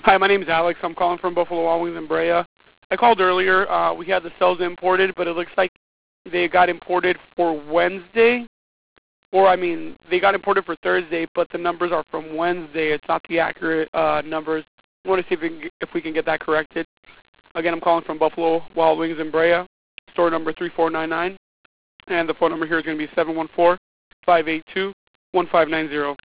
Hi, my name is Alex. I'm calling from Buffalo Wild Wings in Brea. I called earlier. We had the cells imported, but it looks like they got imported for Wednesday. They got imported for Thursday, but the numbers are from Wednesday. It's not the accurate numbers. I want to see if we can get that corrected. Again, I'm calling from Buffalo Wild Wings in Brea, store number 3499, and the phone number here is going to be 714-582-1590.